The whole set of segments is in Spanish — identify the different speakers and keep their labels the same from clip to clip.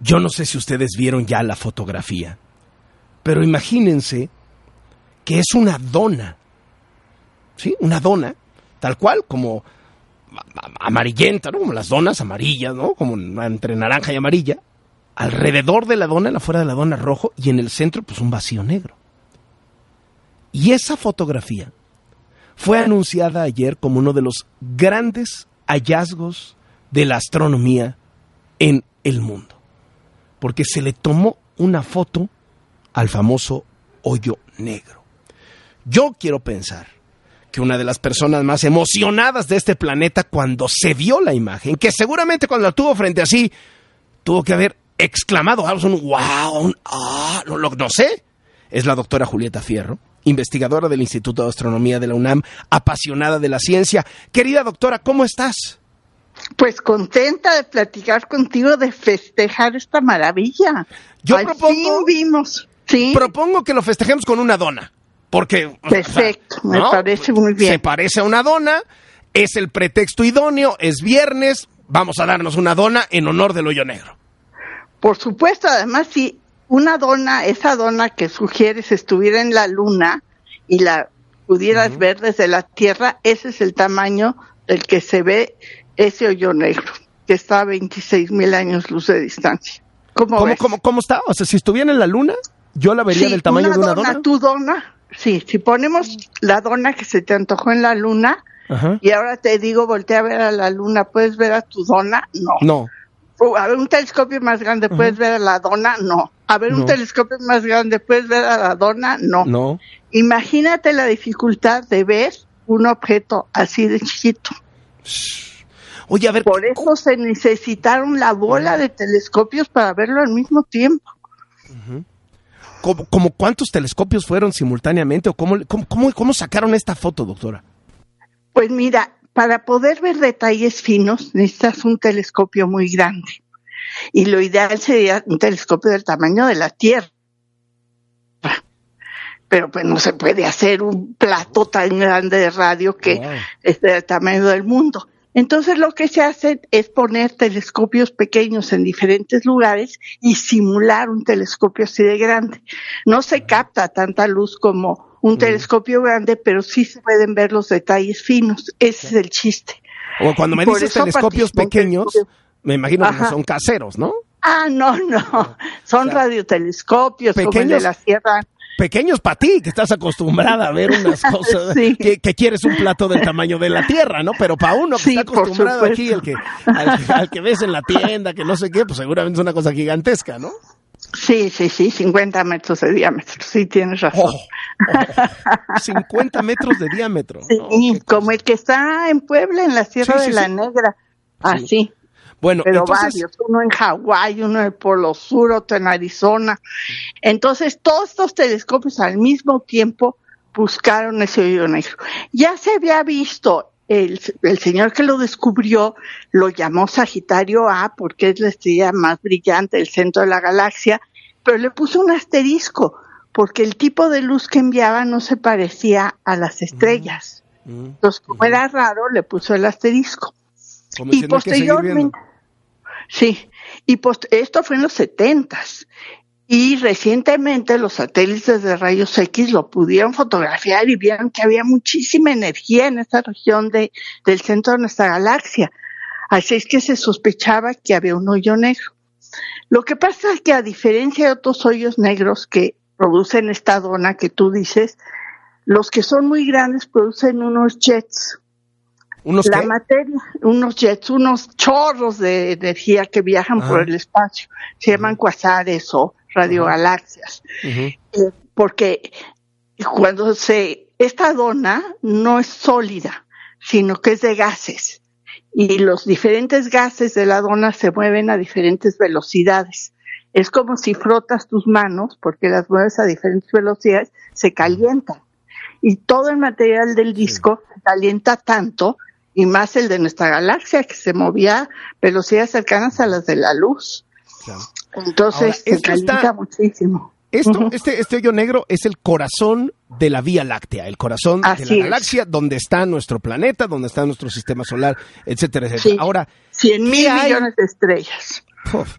Speaker 1: Yo no sé si ustedes vieron ya la fotografía, pero imagínense que es una dona, ¿sí? Una dona, tal cual, como amarillenta, ¿no? Como las donas amarillas, ¿no? Como entre naranja y amarilla. Alrededor de la dona, afuera de la dona rojo, y en el centro, pues un vacío negro. Y esa fotografía fue anunciada ayer como uno de los grandes hallazgos de la astronomía en el mundo, porque se le tomó una foto al famoso hoyo negro. Yo quiero pensar que una de las personas más emocionadas de este planeta cuando se vio la imagen, que seguramente cuando la tuvo frente a sí, tuvo que haber exclamado algo, un wow, no sé, es la doctora Julieta Fierro, investigadora del Instituto de Astronomía de la UNAM, apasionada de la ciencia. Querida doctora, ¿cómo estás?
Speaker 2: Pues contenta de platicar contigo, de festejar esta maravilla.
Speaker 1: Yo propongo que lo festejemos con una dona. Porque,
Speaker 2: perfecto, ¿no? Me parece muy bien.
Speaker 1: Se parece a una dona, es el pretexto idóneo, es viernes, vamos a darnos una dona en honor del hoyo negro.
Speaker 2: Por supuesto, además, si esa dona que sugieres estuviera en la luna y la pudieras ver desde la Tierra, ese es el tamaño del que se ve ese hoyo negro, que está a 26,000 años luz de distancia. ¿Cómo
Speaker 1: está? O sea, si estuviera en la luna, yo la vería del tamaño de una dona.
Speaker 2: ¿Tu dona? Sí, si ponemos la dona que se te antojó en la luna, y ahora te digo, voltea a ver a la luna, ¿puedes ver a tu dona? No. A ver, un telescopio más grande, ¿puedes ver a la dona? No. A ver, un telescopio más grande, ¿puedes ver a la dona? No. Imagínate la dificultad de ver un objeto así de chiquito.
Speaker 1: Oye, a ver.
Speaker 2: Por eso se necesitaron la bola de telescopios para verlo al mismo tiempo.
Speaker 1: ¿Cómo cuántos telescopios fueron simultáneamente? ¿O cómo sacaron esta foto, doctora?
Speaker 2: Pues mira, para poder ver detalles finos necesitas un telescopio muy grande. Y lo ideal sería un telescopio del tamaño de la Tierra. Pero pues no se puede hacer un plato tan grande de radio que es del tamaño del mundo. Entonces lo que se hace es poner telescopios pequeños en diferentes lugares y simular un telescopio así de grande. No se capta tanta luz como un telescopio grande, pero sí se pueden ver los detalles finos. Ese es el chiste.
Speaker 1: O cuando me dices telescopios pequeños, me imagino que son caseros, ¿no?
Speaker 2: No. Son radiotelescopios como el de la Sierra.
Speaker 1: Pequeños para ti, que estás acostumbrada a ver unas cosas,
Speaker 2: sí.
Speaker 1: que quieres un plato del tamaño de la Tierra, ¿no? Pero para uno que está acostumbrado aquí, al que ves en la tienda, que no sé qué, pues seguramente es una cosa gigantesca, ¿no?
Speaker 2: Sí, 50 metros de diámetro, sí, tienes razón.
Speaker 1: 50 metros de diámetro.
Speaker 2: Sí, como el que está en Puebla, en la Sierra de la Negra, así.
Speaker 1: Bueno,
Speaker 2: pero
Speaker 1: entonces,
Speaker 2: varios, uno en Hawái, uno en el Polo Sur, otro en Arizona. Entonces, todos estos telescopios al mismo tiempo buscaron ese hoyo negro. Ya se había visto, el señor que lo descubrió lo llamó Sagitario A porque es la estrella más brillante del centro de la galaxia, pero le puso un asterisco porque el tipo de luz que enviaba no se parecía a las estrellas. Entonces, como era raro, le puso el asterisco. Y posteriormente, esto fue en los 70s, y recientemente los satélites de rayos X lo pudieron fotografiar y vieron que había muchísima energía en esta región del centro de nuestra galaxia. Así es que se sospechaba que había un hoyo negro. Lo que pasa es que a diferencia de otros hoyos negros que producen esta dona que tú dices, los que son muy grandes producen unos jets. Unos jets, unos chorros de energía que viajan por el espacio. Se llaman cuasares o radiogalaxias. Porque esta dona no es sólida, sino que es de gases. Y los diferentes gases de la dona se mueven a diferentes velocidades. Es como si frotas tus manos, porque las mueves a diferentes velocidades, se calientan. Y todo el material del disco se calienta tanto, y más el de nuestra galaxia, que se movía a velocidades cercanas a las de la luz. Claro. Entonces, se calienta muchísimo.
Speaker 1: Este hoyo negro es el corazón de la Vía Láctea, el corazón de la galaxia, donde está nuestro planeta, donde está nuestro sistema solar, etcétera, etcétera.
Speaker 2: Sí. Ahora, 100,000 millones de estrellas.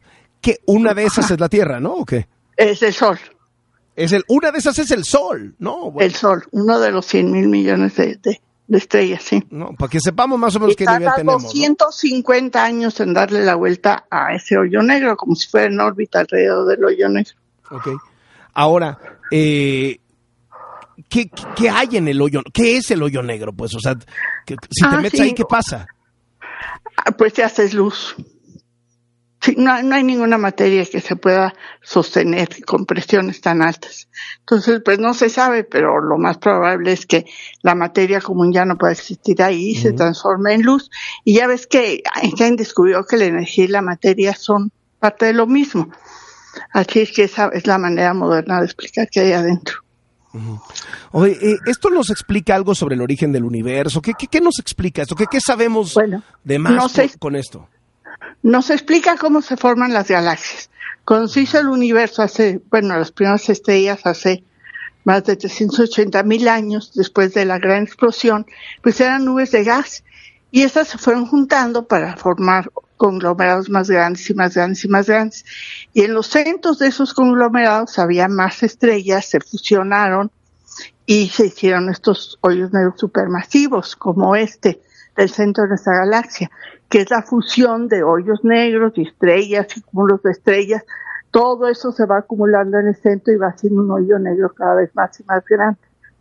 Speaker 1: que una de esas es la Tierra, ¿no? ¿O qué?
Speaker 2: Es el Sol.
Speaker 1: Una de esas es el Sol, ¿no? Bueno.
Speaker 2: El Sol, uno de los 100,000 millones de estrellas, sí.
Speaker 1: No, para que sepamos más o menos qué nivel tenemos.
Speaker 2: 250 años en darle la vuelta a ese hoyo negro, como si fuera en órbita alrededor del hoyo negro.
Speaker 1: Ok. Ahora, ¿qué hay en el hoyo? ¿Qué es el hoyo negro? Pues, o sea, si te metes ahí, ¿qué pasa?
Speaker 2: Pues te haces luz. Sí, no hay ninguna materia que se pueda sostener con presiones tan altas. Entonces, pues no se sabe, pero lo más probable es que la materia común ya no pueda existir ahí y se transforme en luz. Y ya ves que Einstein descubrió que la energía y la materia son parte de lo mismo. Así es que esa es la manera moderna de explicar qué hay adentro.
Speaker 1: Oye, ¿esto nos explica algo sobre el origen del universo? ¿Qué nos explica esto? ¿Qué sabemos de más con esto?
Speaker 2: Nos explica cómo se forman las galaxias. Cuando se hizo el universo las primeras estrellas hace más de 380,000 años, después de la gran explosión, pues eran nubes de gas. Y esas se fueron juntando para formar conglomerados más grandes y más grandes y más grandes. Y en los centros de esos conglomerados había más estrellas, se fusionaron y se hicieron estos hoyos negros supermasivos, como del centro de nuestra galaxia, que es la fusión de hoyos negros y estrellas y cúmulos de estrellas. Todo eso se va acumulando en el centro y va haciendo un hoyo negro cada vez más y más grande.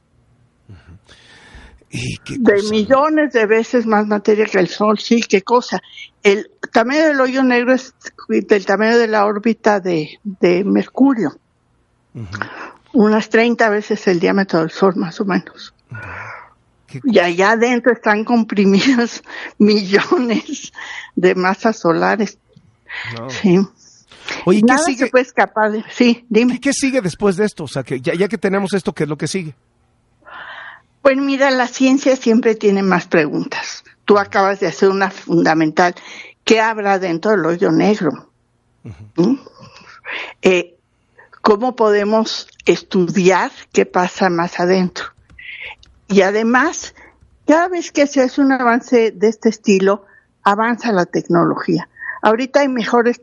Speaker 2: De millones de veces más materia que el Sol, sí, qué cosa. El tamaño del hoyo negro es del tamaño de la órbita de Mercurio. Unas 30 veces el diámetro del Sol, más o menos. Y allá adentro están comprimidas millones de masas solares. No. Sí.
Speaker 1: Oye,
Speaker 2: nada se puede escapar de... Sí, dime.
Speaker 1: ¿Qué sigue después de esto? O sea, que ya que tenemos esto, ¿qué es lo que sigue?
Speaker 2: Pues mira, la ciencia siempre tiene más preguntas. Tú acabas de hacer una fundamental. ¿Qué habrá dentro del hoyo negro? ¿Cómo podemos estudiar qué pasa más adentro? Y además, cada vez que se hace un avance de este estilo, avanza la tecnología. Ahorita hay mejores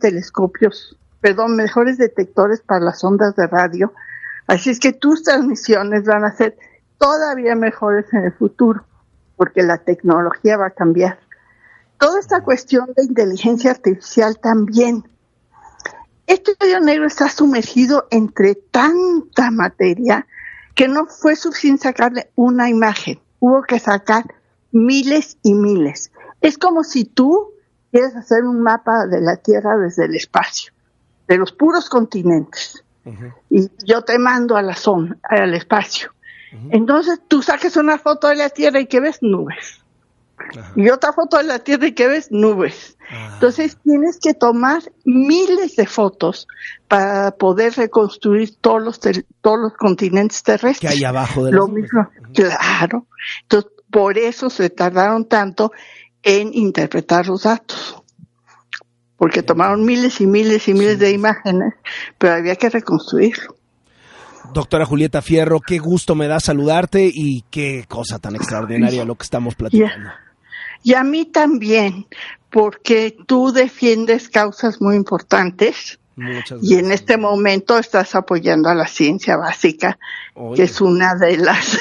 Speaker 2: detectores para las ondas de radio. Así es que tus transmisiones van a ser todavía mejores en el futuro, porque la tecnología va a cambiar. Toda esta cuestión de inteligencia artificial también. Este hoyo negro está sumergido entre tanta materia que no fue suficiente sacarle una imagen. Hubo que sacar miles y miles. Es como si tú quieres hacer un mapa de la Tierra desde el espacio, de los puros continentes. Y yo te mando al espacio. Entonces tú saques una foto de la Tierra y ¿qué ves? Nubes. Y otra foto de la Tierra y ¿qué ves? Nubes. Entonces tienes que tomar miles de fotos para poder reconstruir todos los continentes terrestres.
Speaker 1: Que hay abajo de las nubes.
Speaker 2: Mismo, claro. Entonces por eso se tardaron tanto en interpretar los datos. Porque tomaron miles y miles y miles de imágenes, pero había que reconstruirlo.
Speaker 1: Doctora Julieta Fierro, qué gusto me da saludarte y qué cosa tan extraordinaria lo que estamos platicando.
Speaker 2: Y a mí también, porque tú defiendes causas muy importantes. Muchas gracias. Y en este momento estás apoyando a la ciencia básica, que es una de las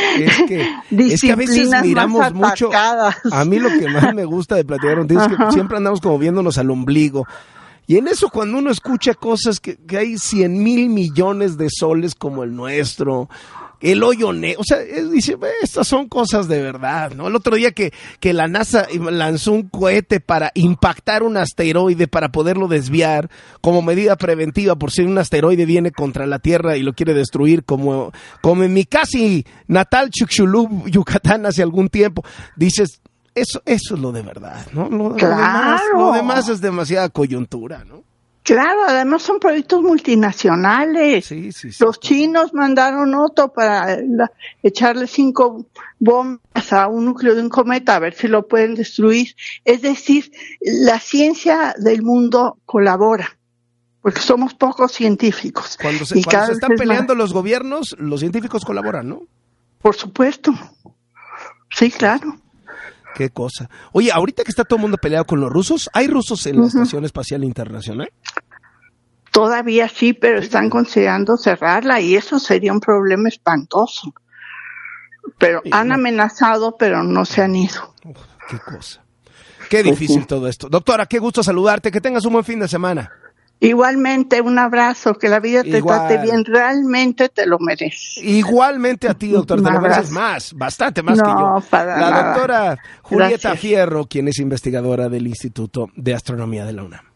Speaker 1: es que a veces miramos mucho. A mí lo que más me gusta de platicar contigo es que siempre andamos como viéndonos al ombligo. Y en eso, cuando uno escucha cosas que hay 100,000 millones de soles como el nuestro, el hoyo negro, o sea, dice, estas son cosas de verdad, ¿no? El otro día que la NASA lanzó un cohete para impactar un asteroide para poderlo desviar como medida preventiva por si un asteroide viene contra la Tierra y lo quiere destruir, como en mi casi natal Chicxulub, Yucatán, hace algún tiempo, dices... Eso es lo de verdad, ¿no? Lo demás es demasiada coyuntura, ¿no?
Speaker 2: Claro, además son proyectos multinacionales. Sí. Los chinos mandaron otro para echarle 5 bombas a un núcleo de un cometa a ver si lo pueden destruir. Es decir, la ciencia del mundo colabora, porque somos pocos científicos.
Speaker 1: Cuando se están peleando los gobiernos, los científicos colaboran, ¿no?
Speaker 2: Por supuesto. Sí, claro.
Speaker 1: Qué cosa. Oye, ahorita que está todo el mundo peleado con los rusos, ¿hay rusos en la Estación Espacial Internacional?
Speaker 2: Todavía sí, pero están considerando cerrarla y eso sería un problema espantoso. Pero han amenazado, pero no se han ido.
Speaker 1: Uf, qué cosa. Qué difícil todo esto. Doctora, qué gusto saludarte. Que tengas un buen fin de semana.
Speaker 2: Igualmente, un abrazo, que la vida te trate bien, realmente te lo mereces.
Speaker 1: Igualmente a ti, doctor, te lo mereces más, bastante más que yo. La doctora Julieta Fierro, quien es investigadora del Instituto de Astronomía de la UNAM.